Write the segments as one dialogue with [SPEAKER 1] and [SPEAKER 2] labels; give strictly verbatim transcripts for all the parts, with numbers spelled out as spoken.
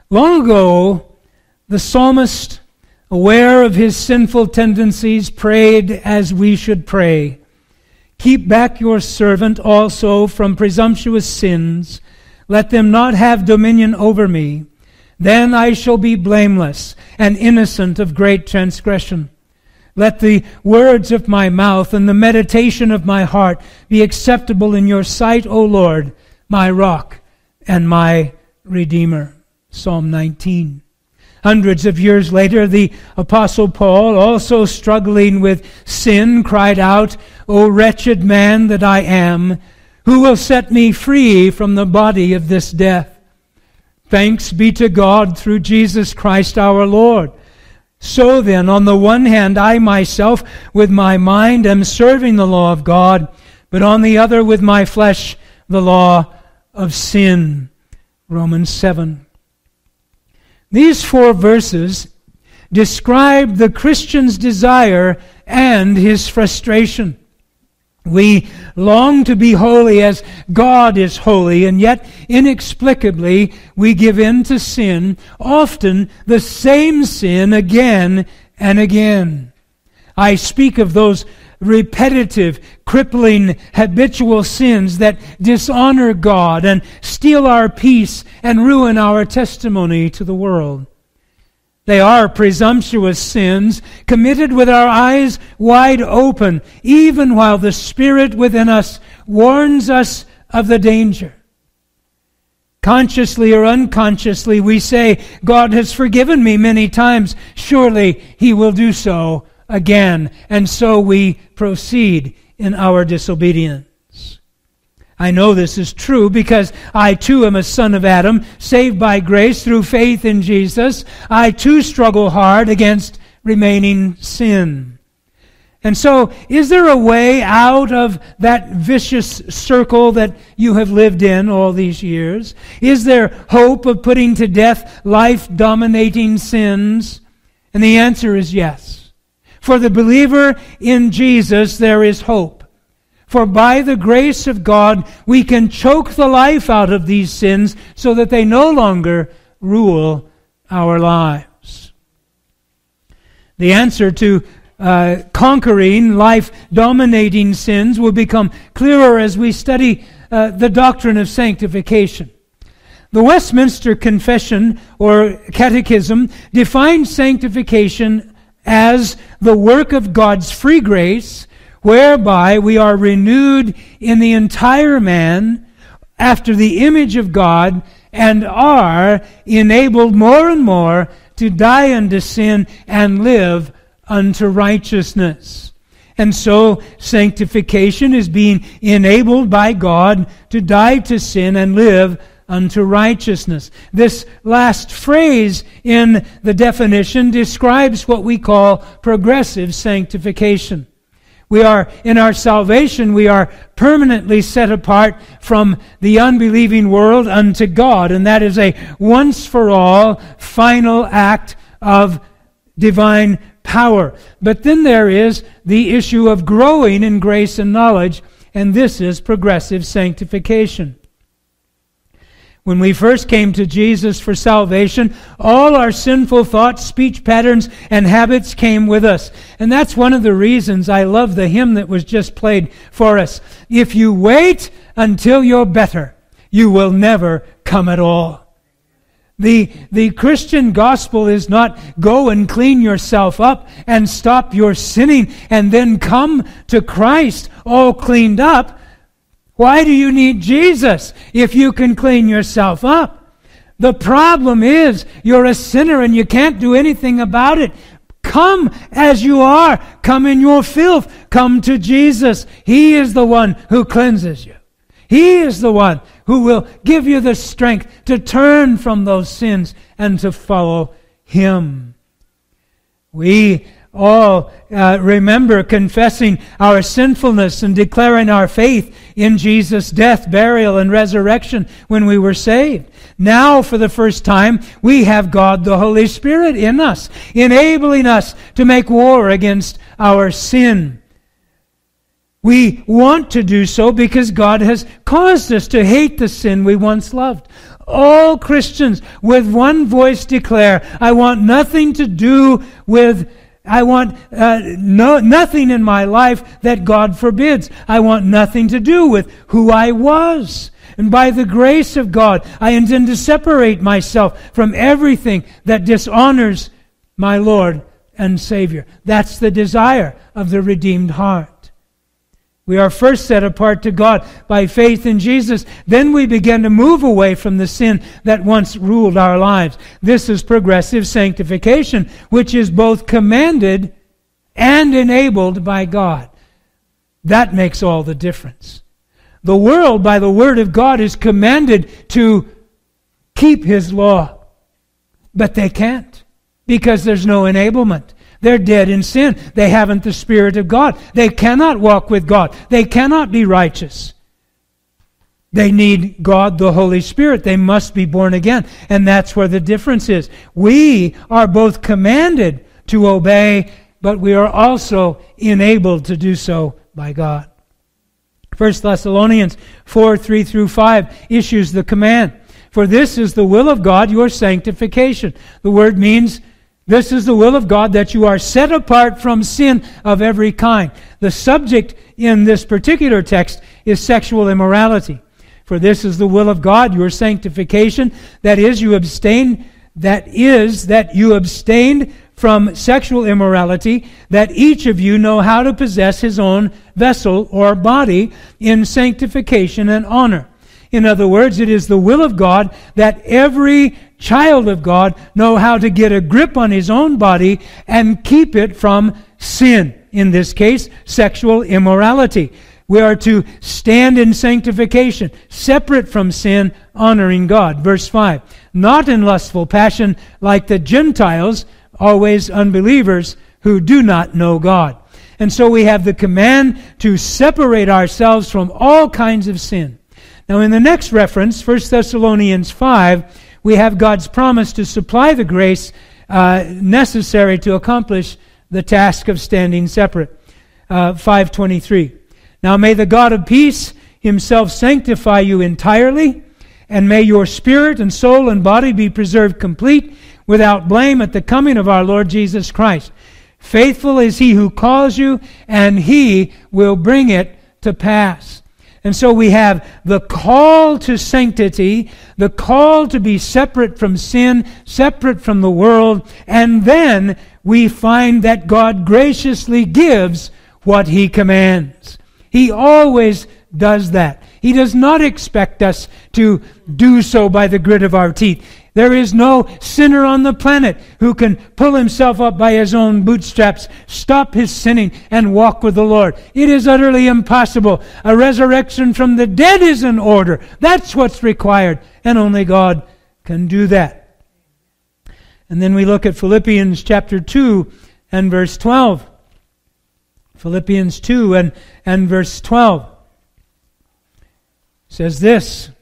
[SPEAKER 1] Long ago, the psalmist, aware of his sinful tendencies, prayed as we should pray. Keep back your servant also from presumptuous sins. Let them not have dominion over me. Then I shall be blameless and innocent of great transgression. Let the words of my mouth and the meditation of my heart be acceptable in your sight, O Lord, my rock and my Redeemer. Psalm nineteen. Hundreds of years later, the Apostle Paul, also struggling with sin, cried out, O wretched man that I am, who will set me free from the body of this death? Thanks be to God through Jesus Christ our Lord. So then, on the one hand, I myself with my mind am serving the law of God, but on the other with my flesh the law of sin. Romans seven. These four verses describe the Christian's desire and his frustration. We long to be holy as God is holy, and yet inexplicably we give in to sin, often the same sin again and again. I speak of those repetitive, crippling, habitual sins that dishonor God and steal our peace and ruin our testimony to the world. They are presumptuous sins committed with our eyes wide open, even while the Spirit within us warns us of the danger. Consciously or unconsciously, we say, God has forgiven me many times. Surely He will do so again. And so we proceed in our disobedience. I know this is true because I too am a son of Adam, saved by grace through faith in Jesus. I too struggle hard against remaining sin. And so, is there a way out of that vicious circle that you have lived in all these years? Is there hope of putting to death life-dominating sins? And the answer is yes. For the believer in Jesus, there is hope. For by the grace of God, we can choke the life out of these sins so that they no longer rule our lives. The answer to uh, conquering life-dominating sins will become clearer as we study uh, the doctrine of sanctification. The Westminster Confession, or Catechism, defines sanctification as the work of God's free grace, whereby we are renewed in the entire man after the image of God and are enabled more and more to die unto sin and live unto righteousness. And so sanctification is being enabled by God to die to sin and live unto righteousness. This last phrase in the definition describes what we call progressive sanctification. We are, in our salvation, we are permanently set apart from the unbelieving world unto God, and that is a once-for-all final act of divine power. But then there is the issue of growing in grace and knowledge, and this is progressive sanctification. When we first came to Jesus for salvation, all our sinful thoughts, speech patterns, and habits came with us. And that's one of the reasons I love the hymn that was just played for us. If you wait until you're better, you will never come at all. The, the Christian gospel is not go and clean yourself up and stop your sinning and then come to Christ all cleaned up. Why do you need Jesus if you can clean yourself up? The problem is you're a sinner and you can't do anything about it. Come as you are. Come in your filth. Come to Jesus. He is the one who cleanses you. He is the one who will give you the strength to turn from those sins and to follow Him. We all uh, remember confessing our sinfulness and declaring our faith in Jesus' death, burial, and resurrection when we were saved. Now, for the first time, we have God the Holy Spirit in us, enabling us to make war against our sin. We want to do so because God has caused us to hate the sin we once loved. all Christians with one voice declare, I want nothing to do with, I want uh, no, nothing in my life that God forbids. I want nothing to do with who I was. And by the grace of God, I intend to separate myself from everything that dishonors my Lord and Savior. That's the desire of the redeemed heart. We are first set apart to God by faith in Jesus. Then we begin to move away from the sin that once ruled our lives. This is progressive sanctification, which is both commanded and enabled by God. That makes all the difference. The world, by the Word of God, is commanded to keep His law. But they can't, because there's no enablement. They're dead in sin. They haven't the Spirit of God. They cannot walk with God. They cannot be righteous. They need God, the Holy Spirit. They must be born again. And that's where the difference is. We are both commanded to obey, but we are also enabled to do so by God. First Thessalonians four, three through five issues the command. For this is the will of God, your sanctification. The word means this is the will of God, that you are set apart from sin of every kind. The subject in this particular text is sexual immorality. For this is the will of God, your sanctification, that is, you abstain, that is, that you abstained from sexual immorality, that each of you know how to possess his own vessel or body in sanctification and honor. In other words, it is the will of God that every child of God know how to get a grip on his own body and keep it from sin. In this case, sexual immorality. We are to stand in sanctification, separate from sin, honoring God. Verse five, not in lustful passion like the Gentiles, always unbelievers who do not know God. And so we have the command to separate ourselves from all kinds of sin. Now in the next reference, First Thessalonians five, we have God's promise to supply the grace uh, necessary to accomplish the task of standing separate. Uh, five twenty-three. Now may the God of peace Himself sanctify you entirely, and may your spirit and soul and body be preserved complete, without blame at the coming of our Lord Jesus Christ. Faithful is He who calls you, and He will bring it to pass. And so we have the call to sanctity, the call to be separate from sin, separate from the world, and then we find that God graciously gives what He commands. He always does that. He does not expect us to do so by the grit of our teeth. There is no sinner on the planet who can pull himself up by his own bootstraps, stop his sinning, and walk with the Lord. It is utterly impossible. A resurrection from the dead is in order. That's what's required, and only God can do that. And then we look at Philippians chapter two and verse twelve. Philippians two and, and verse twelve says this.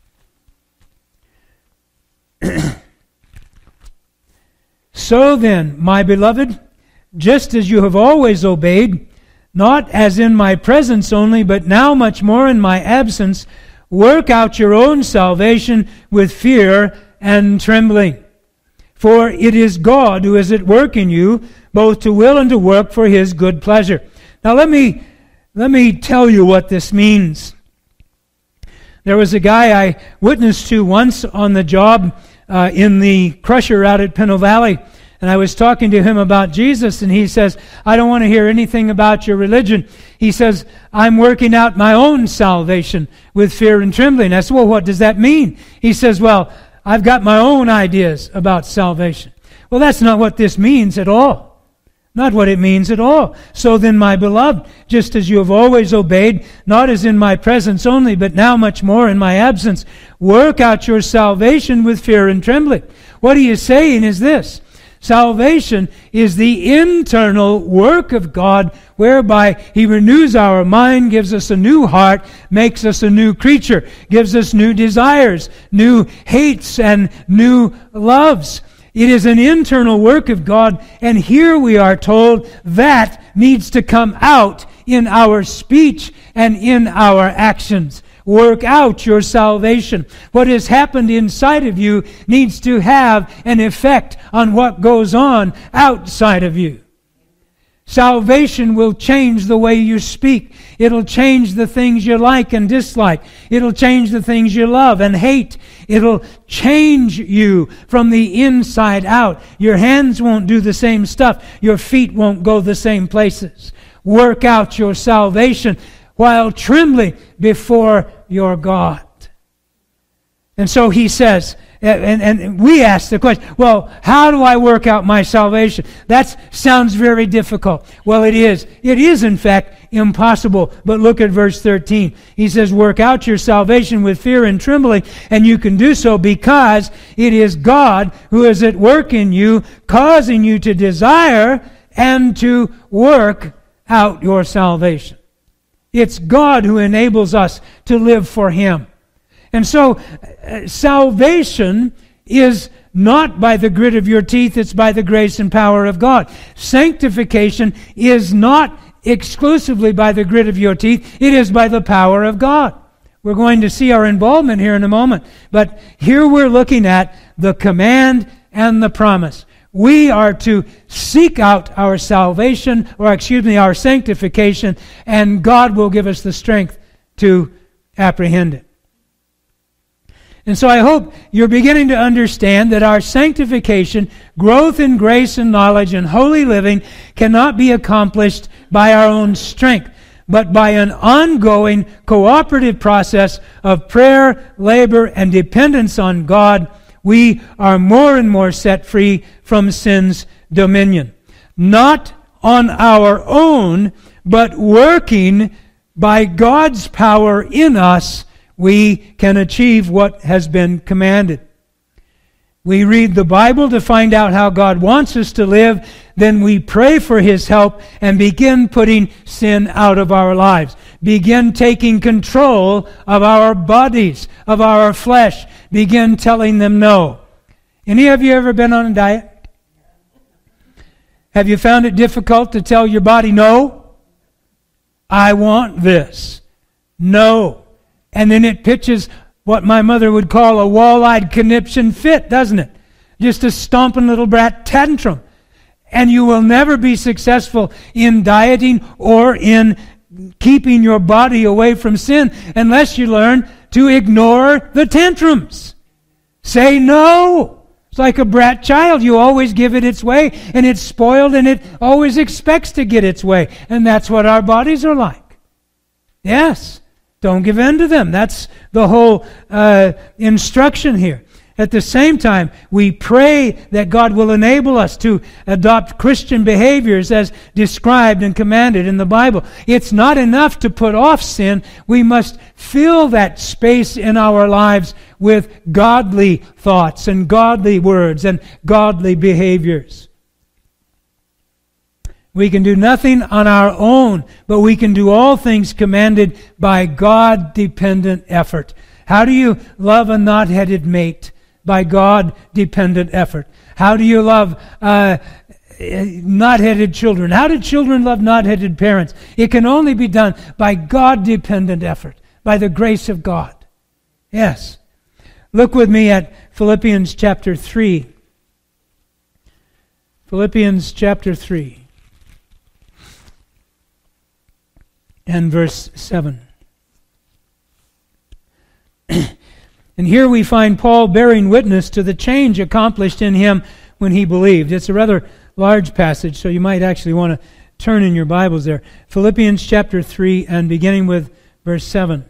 [SPEAKER 1] So then, my beloved, just as you have always obeyed, not as in my presence only, but now much more in my absence, work out your own salvation with fear and trembling. For it is God who is at work in you, both to will and to work for His good pleasure. Now let me, let me tell you what this means. There was a guy I witnessed to once on the job uh, in the crusher out at Pinto Valley, and I was talking to him about Jesus, and he says, I don't want to hear anything about your religion. He says, I'm working out my own salvation with fear and trembling. I said, well, what does that mean? He says, well, I've got my own ideas about salvation. Well, that's not what this means at all. Not what it means at all. So then, my beloved, just as you have always obeyed, not as in my presence only, but now much more in my absence, work out your salvation with fear and trembling. What he is saying is this. Salvation is the internal work of God whereby He renews our mind, gives us a new heart, makes us a new creature, gives us new desires, new hates, and new loves. It is an internal work of God, and here we are told that needs to come out in our speech and in our actions. work out your salvation. What has happened inside of you needs to have an effect on what goes on outside of you. Salvation will change the way you speak. It'll change the things you like and dislike. It'll change the things you love and hate. It'll change you from the inside out. Your hands won't do the same stuff. Your feet won't go the same places. Work out your salvation while trembling before your God. And so he says, and, and we ask the question, well, how do I work out my salvation? That sounds very difficult. Well, it is. It is, in fact, impossible. But look at verse thirteen. He says, work out your salvation with fear and trembling, and you can do so because it is God who is at work in you, causing you to desire and to work out your salvation. It's God who enables us to live for Him. And so, uh, salvation is not by the grit of your teeth, it's by the grace and power of God. Sanctification is not exclusively by the grit of your teeth, it is by the power of God. We're going to see our involvement here in a moment. But here we're looking at the command and the promise. We are to seek out our salvation, or excuse me, our sanctification, and God will give us the strength to apprehend it. And so I hope you're beginning to understand that our sanctification, growth in grace and knowledge and holy living cannot be accomplished by our own strength, but by an ongoing cooperative process of prayer, labor, and dependence on God. We are more and more set free from sin's dominion. Not on our own, but working by God's power in us, we can achieve what has been commanded. We read the Bible to find out how God wants us to live. Then we pray for His help and begin putting sin out of our lives. Begin taking control of our bodies, of our flesh. Begin telling them no. Any of you ever been on a diet? Have you found it difficult to tell your body no? I want this. No. And then it pitches what my mother would call a wall-eyed conniption fit, doesn't it? Just a stomping little brat tantrum. And you will never be successful in dieting or in keeping your body away from sin unless you learn to ignore the tantrums. Say no. It's like a brat child. You always give it its way, and it's spoiled, and it always expects to get its way. And that's what our bodies are like. Yes. Don't give in to them. That's the whole uh, instruction here. At the same time, we pray that God will enable us to adopt Christian behaviors as described and commanded in the Bible. It's not enough to put off sin. We must fill that space in our lives with godly thoughts and godly words and godly behaviors. We can do nothing on our own, but we can do all things commanded by God-dependent effort. How do you love a knot-headed mate? By God-dependent effort. How do you love uh, knot-headed children? How do children love knot-headed parents? It can only be done by God-dependent effort, by the grace of God. Yes. Look with me at Philippians chapter three. Philippians chapter three. And verse seven. And here we find Paul bearing witness to the change accomplished in him when he believed. It's a rather large passage, so you might actually want to turn in your Bibles there. Philippians chapter three and beginning with verse seven.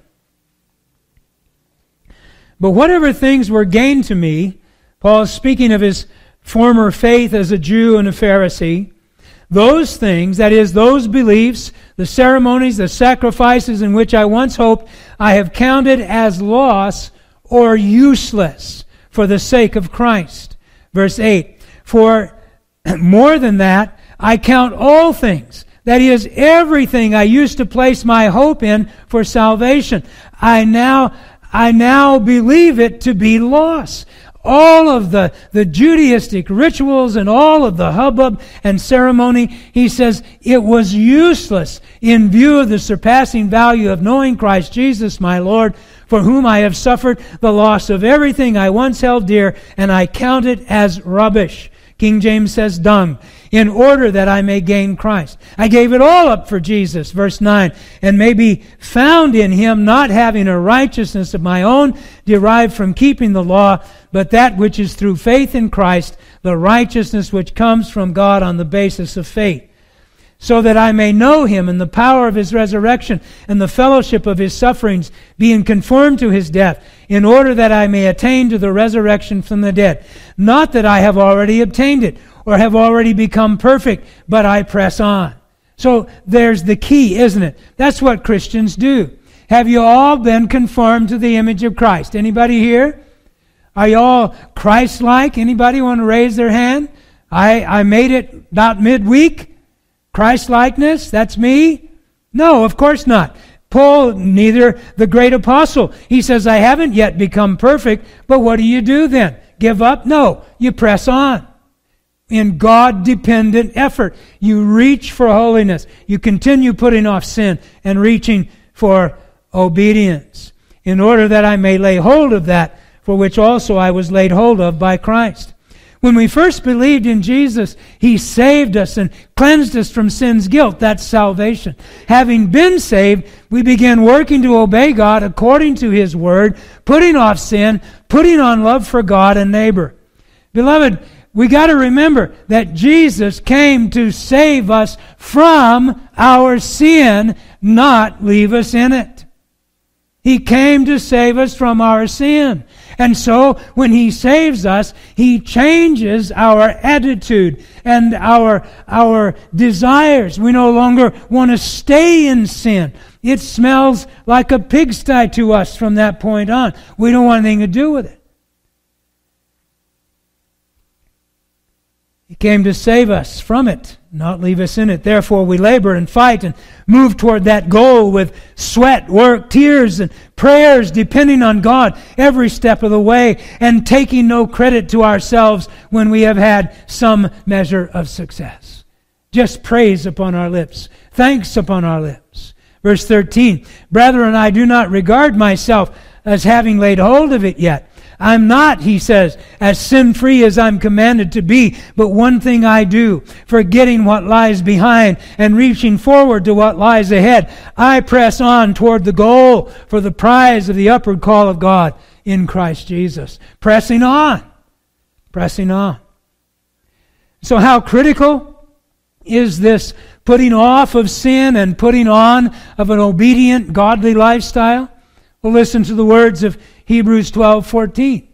[SPEAKER 1] But whatever things were gained to me, Paul is speaking of his former faith as a Jew and a Pharisee, those things, that is, those beliefs, the ceremonies, the sacrifices in which I once hoped, I have counted as loss or useless for the sake of Christ. Verse eight, for more than that, I count all things, that is, everything I used to place my hope in for salvation. I now, I now believe it to be loss. all of the, the Judaistic rituals and all of the hubbub and ceremony, he says, it was useless in view of the surpassing value of knowing Christ Jesus my Lord, for whom I have suffered the loss of everything I once held dear, and I count it as rubbish. King James says dung, in order that I may gain Christ. I gave it all up for Jesus, verse nine, and may be found in Him, not having a righteousness of my own derived from keeping the law, but that which is through faith in Christ, the righteousness which comes from God on the basis of faith. So that I may know Him and the power of His resurrection and the fellowship of His sufferings, being conformed to His death, in order that I may attain to the resurrection from the dead. Not that I have already obtained it, or have already become perfect, but I press on. So there's the key, isn't it? That's what Christians do. Have you all been conformed to the image of Christ? Anybody here? Are you all Christ-like? Anybody want to raise their hand? I, I made it about midweek. Christ-likeness, that's me? No, of course not. Paul, neither the great apostle. He says, I haven't yet become perfect, but what do you do then? Give up? No, you press on. In God-dependent effort, you reach for holiness. You continue putting off sin and reaching for obedience, in order that I may lay hold of that for which also I was laid hold of by Christ. When we first believed in Jesus, He saved us and cleansed us from sin's guilt. That's salvation. Having been saved, we began working to obey God according to His Word, putting off sin, putting on love for God and neighbor. Beloved, we got to remember that Jesus came to save us from our sin, not leave us in it. He came to save us from our sin. And so, when He saves us, He changes our attitude and our, our desires. We no longer want to stay in sin. It smells like a pigsty to us from that point on. We don't want anything to do with it. He came to save us from it, not leave us in it. Therefore, we labor and fight and move toward that goal with sweat, work, tears, and prayers, depending on God every step of the way, and taking no credit to ourselves when we have had some measure of success. Just praise upon our lips, thanks upon our lips. Verse thirteen, Brethren, I do not regard myself as having laid hold of it yet. I'm not, he says, as sin-free as I'm commanded to be, but one thing I do, forgetting what lies behind and reaching forward to what lies ahead, I press on toward the goal for the prize of the upward call of God in Christ Jesus. Pressing on. Pressing on. So how critical is this putting off of sin and putting on of an obedient, godly lifestyle? Well, listen to the words of Hebrews twelve fourteen.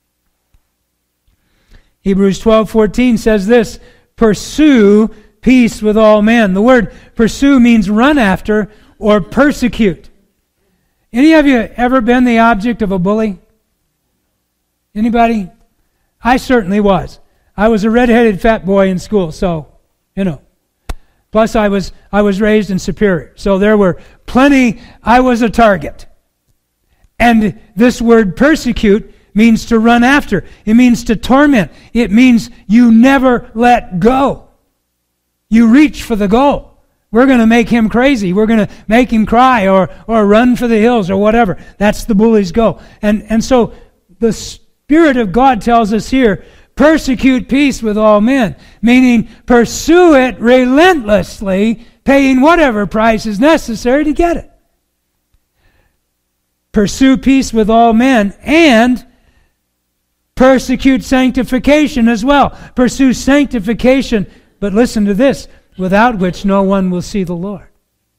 [SPEAKER 1] Hebrews twelve fourteen says this, pursue peace with all men. The word pursue means run after or persecute. Any of you ever been the object of a bully? Anybody? I certainly was. I was a red-headed fat boy in school, so, you know. Plus I was I was raised in Superior. So there were plenty, I was a target. And this word persecute means to run after. It means to torment. It means you never let go. You reach for the goal. We're going to make him crazy. We're going to make him cry or, or run for the hills or whatever. That's the bully's goal. And, and so the Spirit of God tells us here, persecute peace with all men, meaning pursue it relentlessly, paying whatever price is necessary to get it. Pursue peace with all men and persecute sanctification as well. Pursue sanctification, but listen to this, without which no one will see the Lord.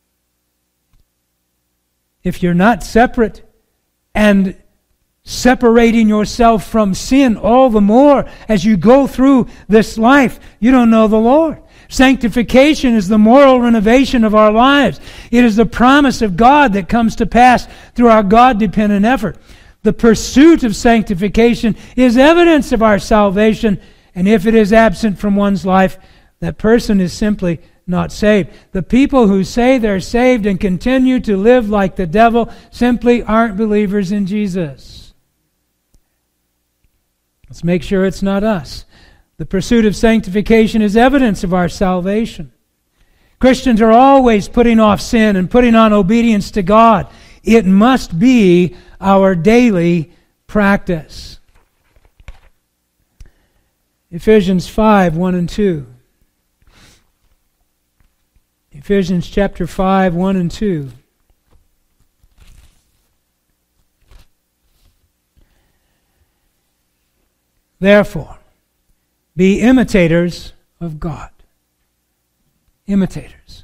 [SPEAKER 1] If you're not separate and separating yourself from sin all the more as you go through this life, you don't know the Lord. Sanctification is the moral renovation of our lives. It is the promise of God that comes to pass through our God-dependent effort. The pursuit of sanctification is evidence of our salvation, and if it is absent from one's life, that person is simply not saved. The people who say they're saved and continue to live like the devil simply aren't believers in Jesus. Let's make sure it's not us. The pursuit of sanctification is evidence of our salvation. Christians are always putting off sin and putting on obedience to God. It must be our daily practice. Ephesians five, one and two. Ephesians chapter five, one and two. Therefore, be imitators of God. Imitators.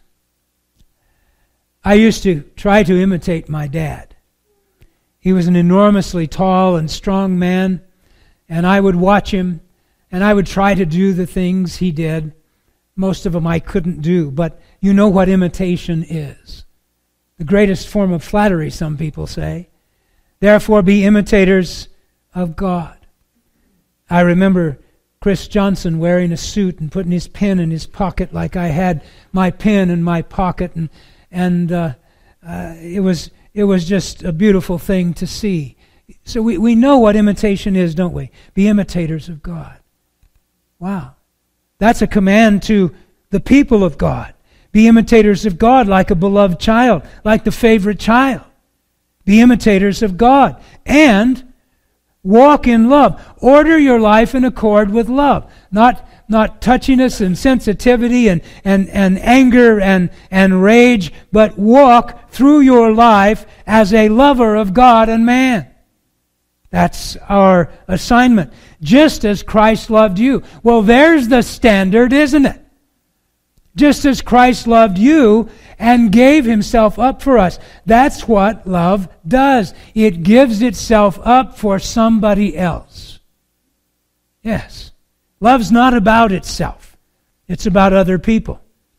[SPEAKER 1] I used to try to imitate my dad. He was an enormously tall and strong man, and I would watch him, and I would try to do the things he did. Most of them I couldn't do, but you know what imitation is. The greatest form of flattery, some people say. Therefore, be imitators of God. I remember Chris Johnson wearing a suit and putting his pen in his pocket like I had my pen in my pocket, and and uh, uh, it was it was just a beautiful thing to see. So we, we know what imitation is, don't we? Be imitators of God. Wow. That's a command to the people of God. Be imitators of God like a beloved child, like the favorite child. Be imitators of God. And walk in love. Order your life in accord with love. Not not touchiness and sensitivity and, and, and anger and, and rage, but walk through your life as a lover of God and man. That's our assignment. Just as Christ loved you. Well, there's the standard, isn't it? Just as Christ loved you and gave himself up for us. That's what love does. It gives itself up for somebody else. Yes. Love's not about itself. It's about other people.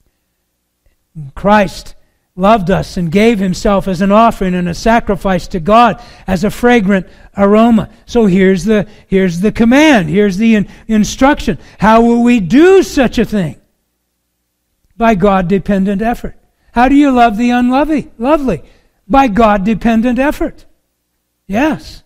[SPEAKER 1] Christ loved us and gave himself as an offering and a sacrifice to God as a fragrant aroma. So here's the, here's the command. Here's the in, instruction. How will we do such a thing? By God-dependent effort. How do you love the unlovely? Lovely. By God-dependent effort. Yes.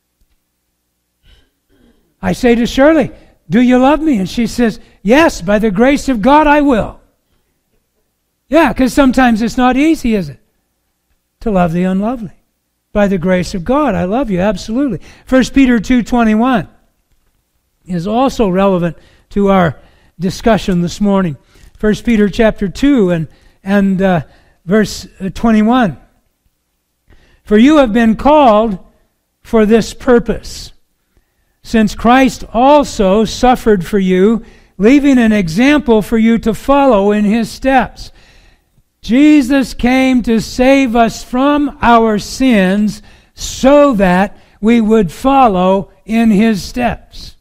[SPEAKER 1] I say to Shirley, do you love me? And she says, yes, by the grace of God I will. Yeah, because sometimes it's not easy, is it? To love the unlovely. By the grace of God, I love you, absolutely. First Peter two twenty-one is also relevant to our discussion this morning. First Peter chapter two and, and uh, verse twenty-one. For you have been called for this purpose, since Christ also suffered for you, leaving an example for you to follow in his steps. Jesus came to save us from our sins so that we would follow in his steps.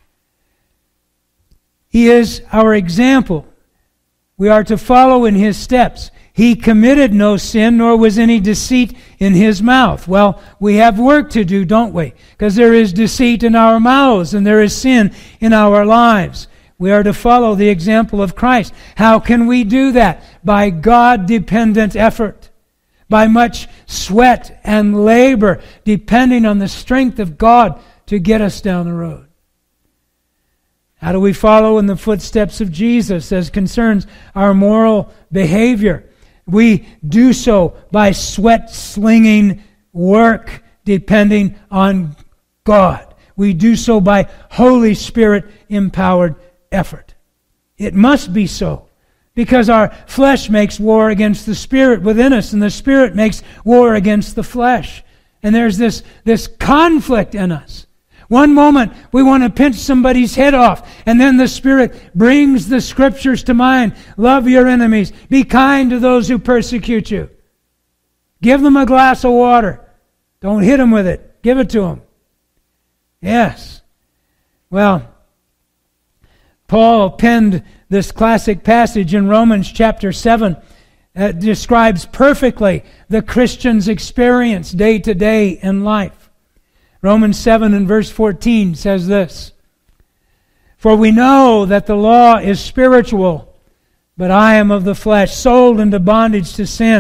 [SPEAKER 1] He is our example. We are to follow in his steps. He committed no sin, nor was any deceit in his mouth. Well, we have work to do, don't we? Because there is deceit in our mouths, and there is sin in our lives. We are to follow the example of Christ. How can we do that? By God-dependent effort. By much sweat and labor, depending on the strength of God to get us down the road. How do we follow in the footsteps of Jesus as concerns our moral behavior? We do so by sweat-slinging work, depending on God. We do so by Holy Spirit-empowered effort. It must be so, because our flesh makes war against the Spirit within us, and the Spirit makes war against the flesh. And there's this, this conflict in us. One moment we want to pinch somebody's head off, and then the Spirit brings the Scriptures to mind. Love your enemies. Be kind to those who persecute you. Give them a glass of water. Don't hit them with it. Give it to them. Yes. Well, Paul penned this classic passage in Romans chapter seven that describes perfectly the Christian's experience day to day in life. Romans seven and verse fourteen says this, "For we know that the law is spiritual, but I am of the flesh, sold into bondage to sin.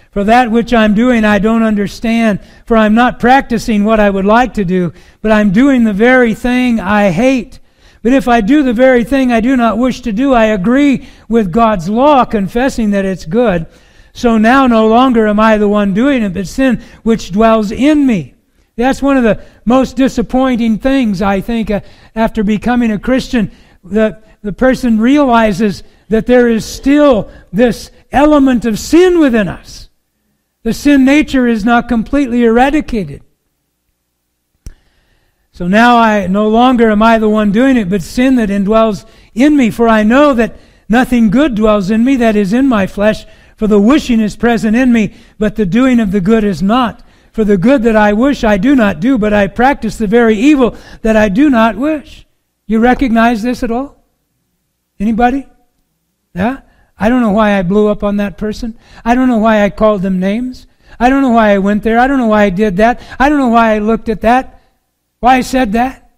[SPEAKER 1] For that which I'm doing I don't understand, for I'm not practicing what I would like to do, but I'm doing the very thing I hate. But if I do the very thing I do not wish to do, I agree with God's law, confessing that it's good. So now no longer am I the one doing it, but sin which dwells in me. That's one of the most disappointing things, I think, uh, after becoming a Christian. The, the person realizes that there is still this element of sin within us. The sin nature is not completely eradicated. So now I no longer am I the one doing it, but sin that indwells in me. For I know that nothing good dwells in me, that is in my flesh. For the wishing is present in me, but the doing of the good is not. For the good that I wish I do not do, but I practice the very evil that I do not wish. You recognize this at all? Anybody? Yeah? I don't know why I blew up on that person. I don't know why I called them names. I don't know why I went there. I don't know why I did that. I don't know why I looked at that. Why I said that.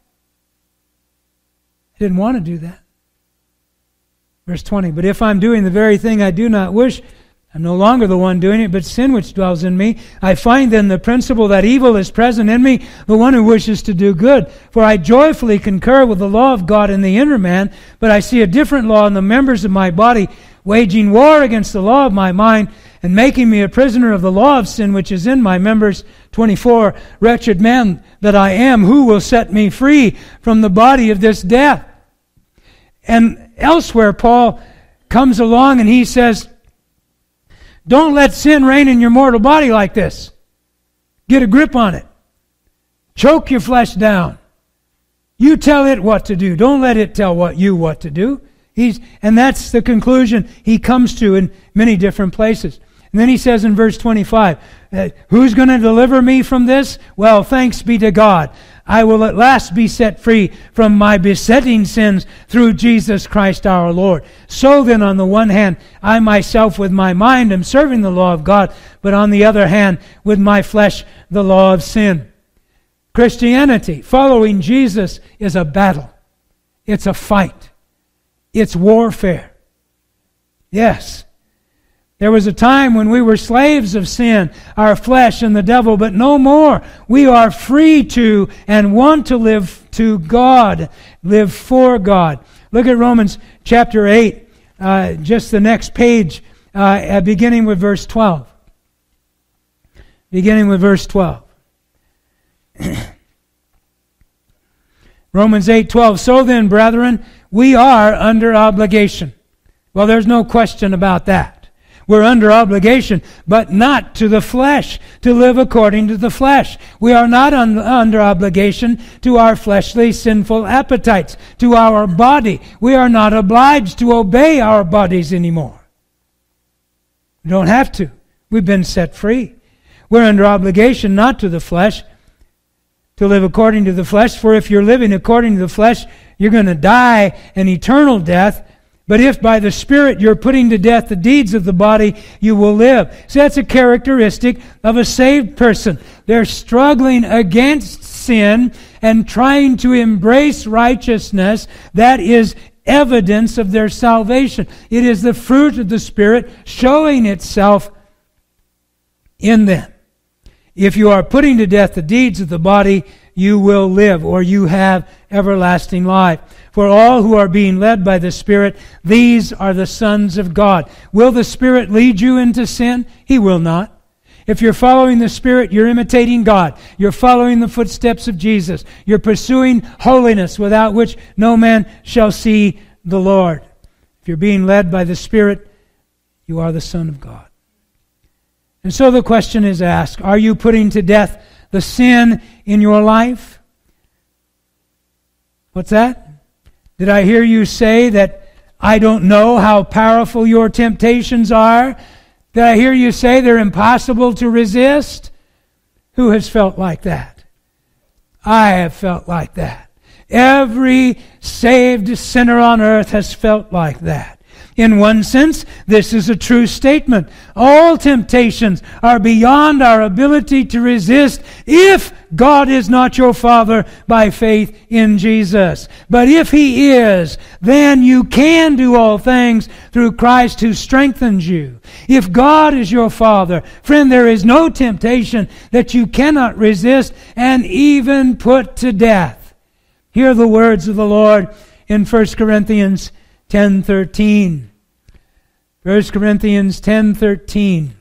[SPEAKER 1] I didn't want to do that. Verse twenty, but if I'm doing the very thing I do not wish, I'm no longer the one doing it, but sin which dwells in me. I find then the principle that evil is present in me, the one who wishes to do good. For I joyfully concur with the law of God in the inner man, but I see a different law in the members of my body, waging war against the law of my mind, and making me a prisoner of the law of sin which is in my members. twenty-four, wretched man that I am, who will set me free from the body of this death? And elsewhere, Paul comes along and he says, don't let sin reign in your mortal body like this. Get a grip on it. Choke your flesh down. You tell it what to do. Don't let it tell what you what to do. He's, and that's the conclusion he comes to in many different places. And then he says in verse twenty-five, uh, who's going to deliver me from this? Well, thanks be to God. I will at last be set free from my besetting sins through Jesus Christ our Lord. So then, on the one hand, I myself with my mind am serving the law of God, but on the other hand, with my flesh, the law of sin. Christianity, following Jesus, is a battle. It's a fight. It's warfare. Yes. There was a time when we were slaves of sin, our flesh and the devil, but no more. We are free to and want to live to God, live for God. Look at Romans chapter eight, uh, just the next page, uh, beginning with verse twelve. Beginning with verse twelve. Romans eight twelve. So then, brethren, we are under obligation. Well, there's no question about that. We're under obligation, but not to the flesh, to live according to the flesh. We are not un- under obligation to our fleshly sinful appetites, to our body. We are not obliged to obey our bodies anymore. We don't have to. We've been set free. We're under obligation not to the flesh, to live according to the flesh. For if you're living according to the flesh, you're going to die an eternal death. But if by the Spirit you're putting to death the deeds of the body, you will live. So that's a characteristic of a saved person. They're struggling against sin and trying to embrace righteousness. That is evidence of their salvation. It is the fruit of the Spirit showing itself in them. If you are putting to death the deeds of the body, you will live, or you have everlasting life. For all who are being led by the Spirit, these are the sons of God. Will the Spirit lead you into sin? He will not. If you're following the Spirit, you're imitating God. You're following the footsteps of Jesus. You're pursuing holiness, without which no man shall see the Lord. If you're being led by the Spirit, you are the Son of God. And so the question is asked, are you putting to death the sin in your life? What's that? Did I hear you say that I don't know how powerful your temptations are? Did I hear you say they're impossible to resist? Who has felt like that? I have felt like that. Every saved sinner on earth has felt like that. In one sense, this is a true statement. All temptations are beyond our ability to resist if God is not your Father by faith in Jesus. But if He is, then you can do all things through Christ who strengthens you. If God is your Father, friend, there is no temptation that you cannot resist and even put to death. Hear the words of the Lord in First Corinthians ten thirteen. First Corinthians ten thirteen.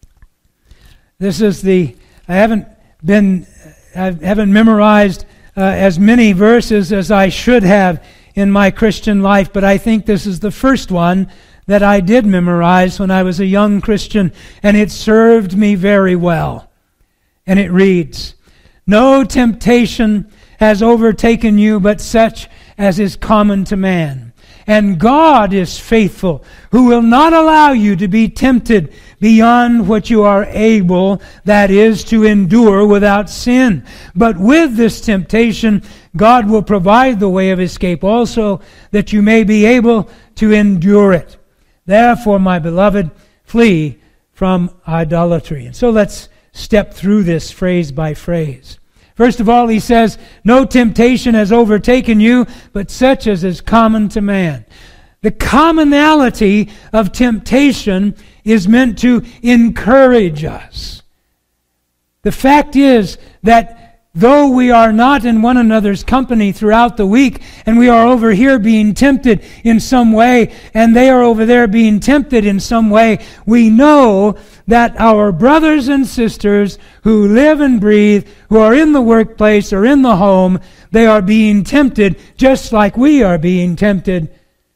[SPEAKER 1] This is the, I haven't been, I haven't memorized uh, as many verses as I should have in my Christian life, but I think this is the first one that I did memorize when I was a young Christian, and it served me very well. And it reads, "No temptation has overtaken you but such as is common to man. And God is faithful, who will not allow you to be tempted beyond what you are able, that is, to endure without sin. But with this temptation, God will provide the way of escape also, that you may be able to endure it. Therefore, my beloved, flee from idolatry." And so let's step through this phrase by phrase. First of all, he says, no temptation has overtaken you, but such as is common to man. The commonality of temptation is meant to encourage us. The fact is that though we are not in one another's company throughout the week, and we are over here being tempted in some way, and they are over there being tempted in some way, we know that our brothers and sisters who live and breathe, who are in the workplace or in the home, they are being tempted just like we are being tempted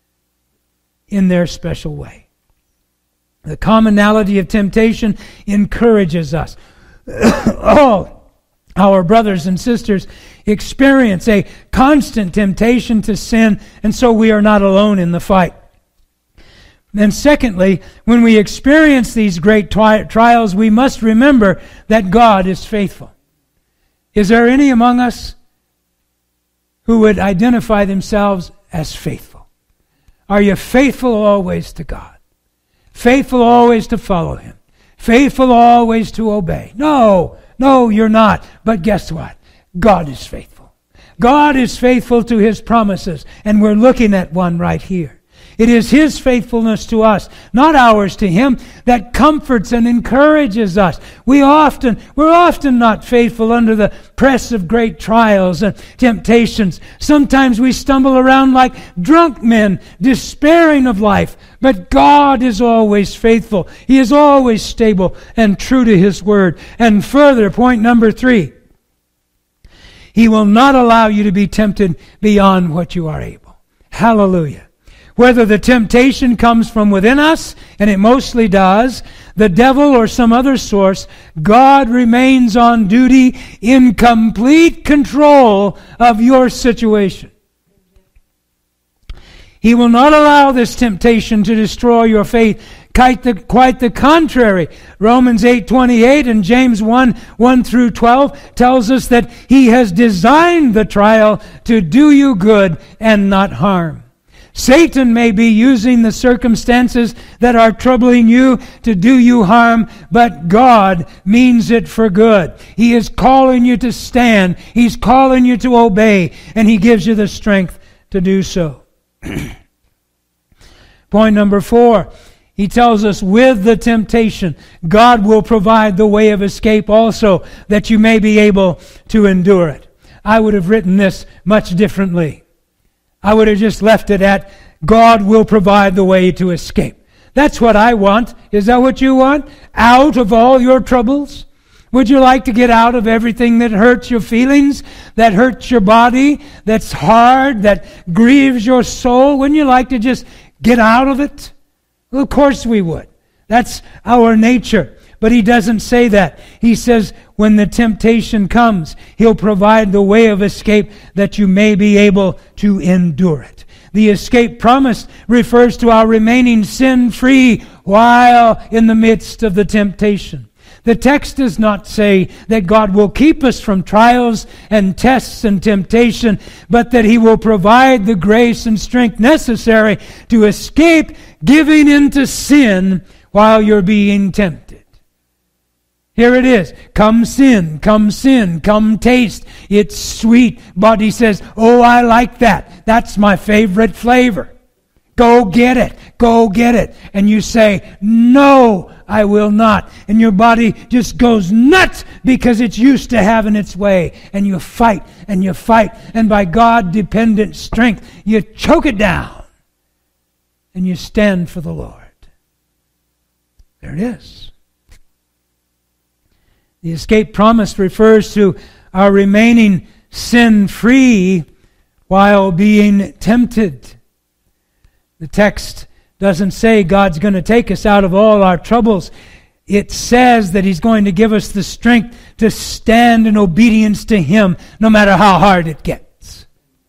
[SPEAKER 1] in their special way. The commonality of temptation encourages us. Oh, our brothers and sisters experience a constant temptation to sin, and so we are not alone in the fight. And secondly, when we experience these great tri- trials, we must remember that God is faithful. Is there any among us who would identify themselves as faithful? Are you faithful always to God? Faithful always to follow Him? Faithful always to obey? No, no, you're not. But guess what? God is faithful. God is faithful to His promises, and we're looking at one right here. It is His faithfulness to us, not ours to Him, that comforts and encourages us. We often, we're often not faithful under the press of great trials and temptations. Sometimes we stumble around like drunk men, despairing of life. But God is always faithful. He is always stable and true to His word. And further, point number three, He will not allow you to be tempted beyond what you are able. Hallelujah. Whether the temptation comes from within us, and it mostly does, the devil or some other source, God remains on duty in complete control of your situation. He will not allow this temptation to destroy your faith. Quite the, quite the contrary. Romans eight twenty-eight and James one, one through twelve tells us that He has designed the trial to do you good and not harm. Satan may be using the circumstances that are troubling you to do you harm, but God means it for good. He is calling you to stand. He's calling you to obey, and He gives you the strength to do so. Point number four, He tells us with the temptation, God will provide the way of escape also, that you may be able to endure it. I would have written this much differently. I would have just left it at, God will provide the way to escape. That's what I want. Is that what you want? Out of all your troubles? Would you like to get out of everything that hurts your feelings, that hurts your body, that's hard, that grieves your soul? Wouldn't you like to just get out of it? Well, of course we would. That's our nature. But He doesn't say that. He says when the temptation comes, He'll provide the way of escape that you may be able to endure it. The escape promised refers to our remaining sin-free while in the midst of the temptation. The text does not say that God will keep us from trials and tests and temptation, but that He will provide the grace and strength necessary to escape giving into sin while you're being tempted. Here it is. Come sin, come sin, come taste. It's sweet. Body says, oh, I like that. That's my favorite flavor. Go get it. Go get it. And you say, no, I will not. And your body just goes nuts because it's used to having its way. And you fight and you fight. And by God-dependent strength, you choke it down. And you stand for the Lord. There it is. The escape promise refers to our remaining sin-free while being tempted. The text doesn't say God's going to take us out of all our troubles. It says that He's going to give us the strength to stand in obedience to Him, no matter how hard it gets.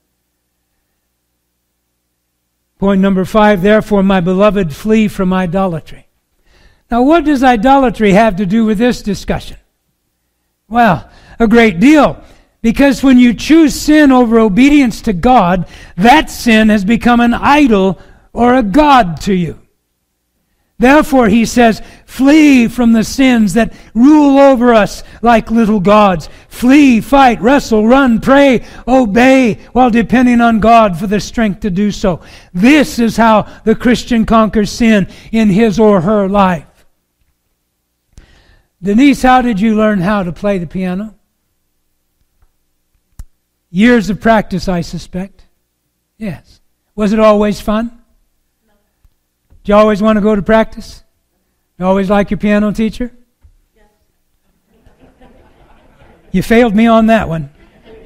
[SPEAKER 1] Point number five, therefore, my beloved, flee from idolatry. Now, what does idolatry have to do with this discussion? Well, a great deal. Because when you choose sin over obedience to God, that sin has become an idol or a god to you. Therefore, he says, flee from the sins that rule over us like little gods. Flee, fight, wrestle, run, pray, obey, while depending on God for the strength to do so. This is how the Christian conquers sin in his or her life. Denise, how did you learn how to play the piano? Years of practice, I suspect. Yes. Was it always fun? Did you always want to go to practice? You always like your piano teacher? Yes. You failed me on that one.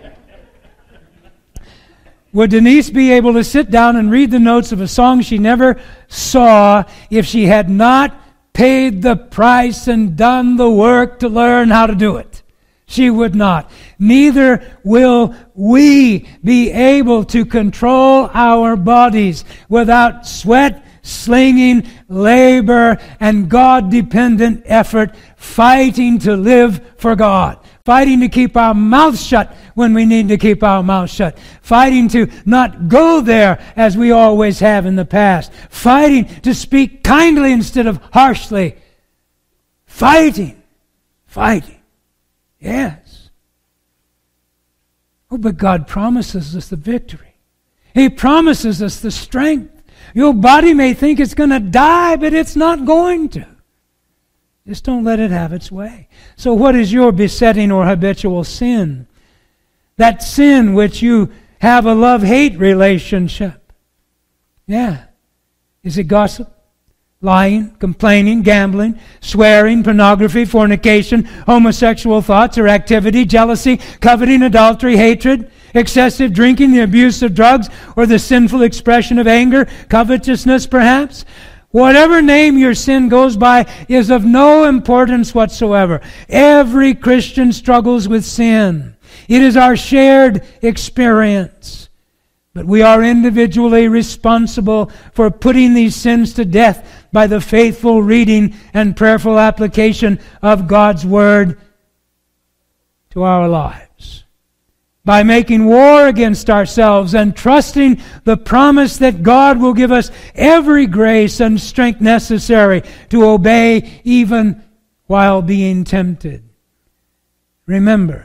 [SPEAKER 1] Would Denise be able to sit down and read the notes of a song she never saw if she had not paid the price and done the work to learn how to do it? She would not. Neither will we be able to control our bodies without sweat, slinging, labor, and God-dependent effort, fighting to live for God. Fighting to keep our mouths shut when we need to keep our mouths shut. Fighting to not go there as we always have in the past. Fighting to speak kindly instead of harshly. Fighting. Fighting. Yes. Oh, but God promises us the victory. He promises us the strength. Your body may think it's going to die, but it's not going to. Just don't let it have its way. So what is your besetting or habitual sin? That sin which you have a love-hate relationship. Yeah. Is it gossip? Lying, complaining, gambling, swearing, pornography, fornication, homosexual thoughts or activity, jealousy, coveting, adultery, hatred, excessive drinking, the abuse of drugs, or the sinful expression of anger, covetousness perhaps? Whatever name your sin goes by is of no importance whatsoever. Every Christian struggles with sin. It is our shared experience. But we are individually responsible for putting these sins to death by the faithful reading and prayerful application of God's Word to our lives. By making war against ourselves and trusting the promise that God will give us every grace and strength necessary to obey even while being tempted. Remember,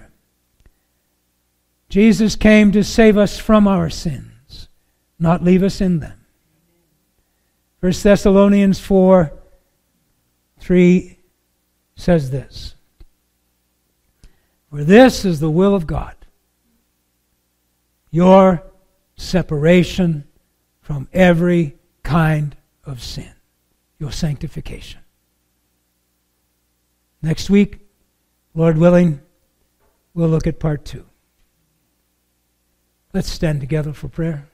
[SPEAKER 1] Jesus came to save us from our sins, not leave us in them. First Thessalonians four, three says this. For this is the will of God, your separation from every kind of sin, your sanctification. Next week, Lord willing, we'll look at part two. Let's stand together for prayer.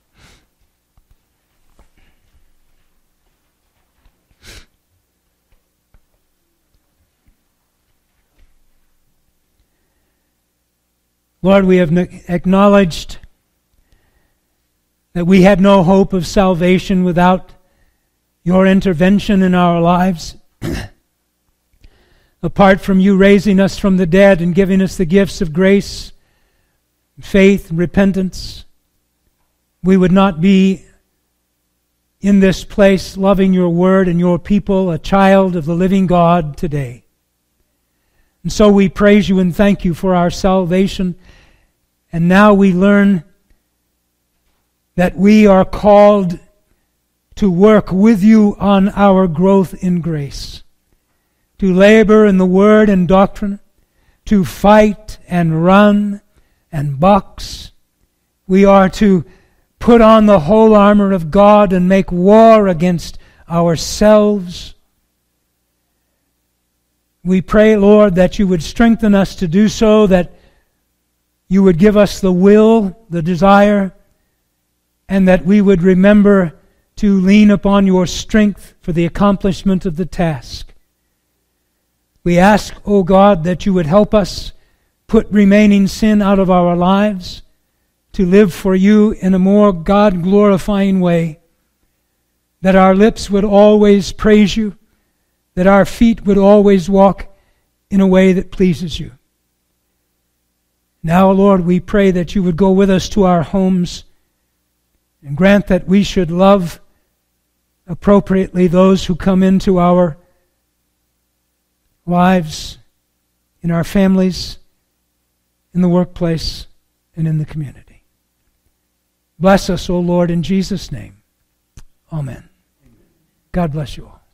[SPEAKER 1] Lord, we have acknowledged that we had no hope of salvation without your intervention in our lives. apart from you raising us from the dead and giving us the gifts of grace, faith, and repentance, we would not be in this place loving your word and your people, a child of the living God today. And so we praise you and thank you for our salvation. And now we learn that we are called to work with you on our growth in grace, to labor in the word and doctrine, to fight and run and box. We are to put on the whole armor of God and make war against ourselves. We pray, Lord, that you would strengthen us to do so, that you would give us the will, the desire, and that we would remember to lean upon your strength for the accomplishment of the task. We ask, O God, that you would help us put remaining sin out of our lives, to live for you in a more God-glorifying way, that our lips would always praise you, that our feet would always walk in a way that pleases you. Now, Lord, we pray that you would go with us to our homes and grant that we should love appropriately those who come into our lives, in our families, in the workplace, and in the community. Bless us, O Lord, in Jesus' name. Amen. God bless you all.